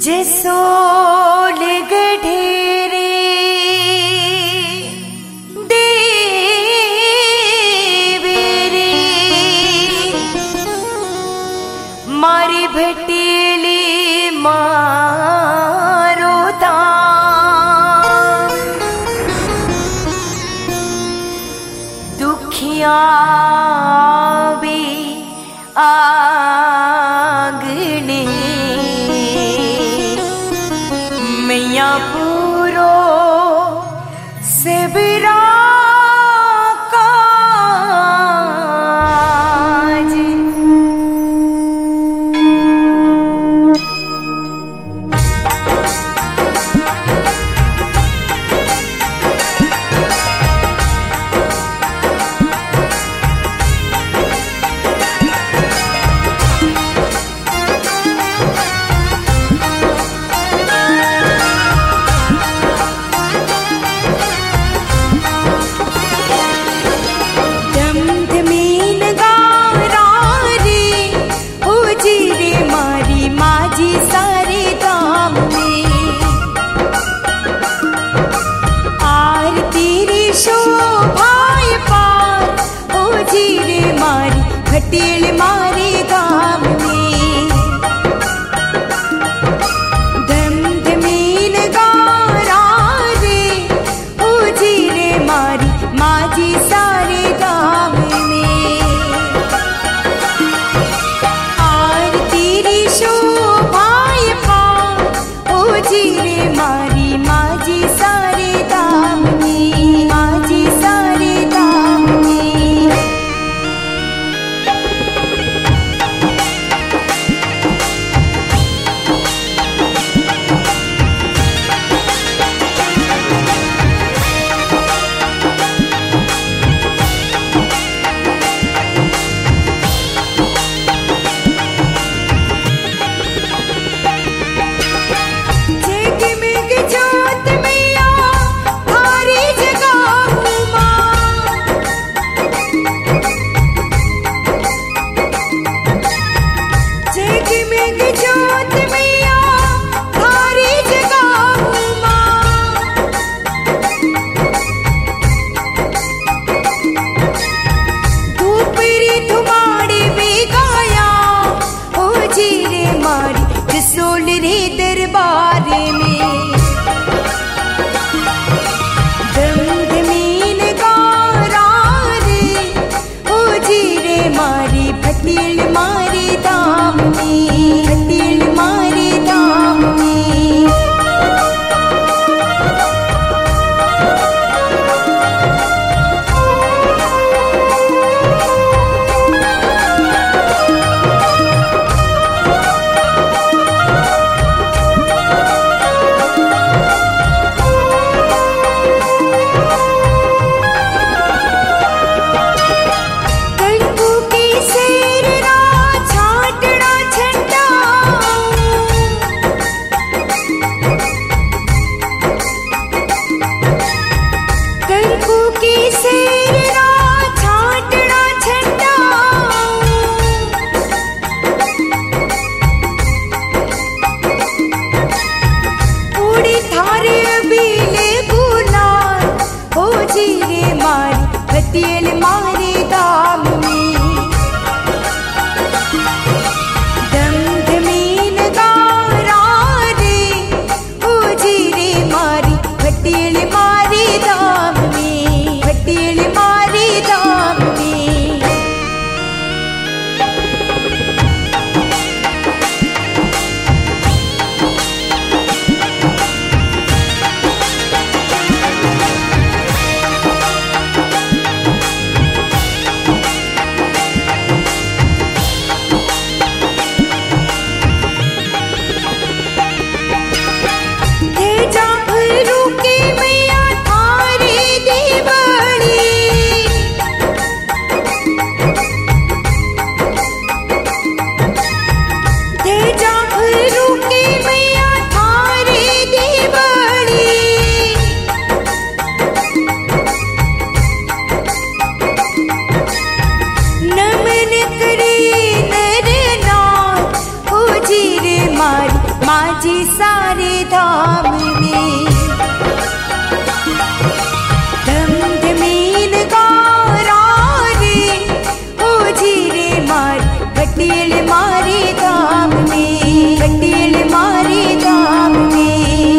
जसोल गढेरे देवेरे मारी भटेली मारो दाम दुखिया भी आंगने मैया पूरो सेबरा काज भटेल मारे गाम में धम धमीन गारा रे ओ जीरे मारी माझी सारे गाम में आरती री शोभाय पार ओ जीरे मारी माझी सारे गाम में माझी सारे गाम में दरबार में दमदमीन गारा रे ओ जीरे मारी भटेल मारे दाम में भटेल मारे दाम में सारे धाम में। धमधमीन गारा रे ओ जीरे मारी घटियल मारे धाम में, घटियल मारे धाम में।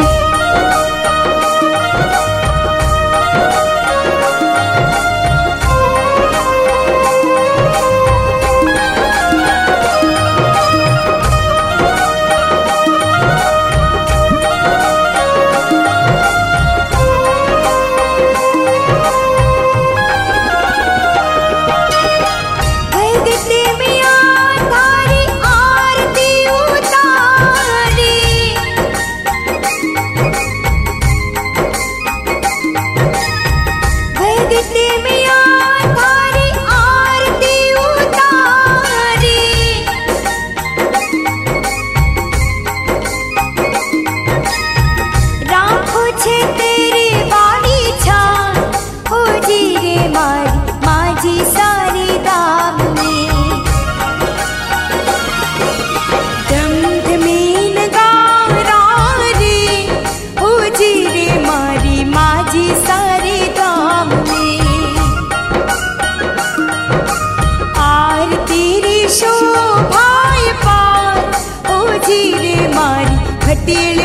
शोभाए पार ओ जीरे मारी घटियल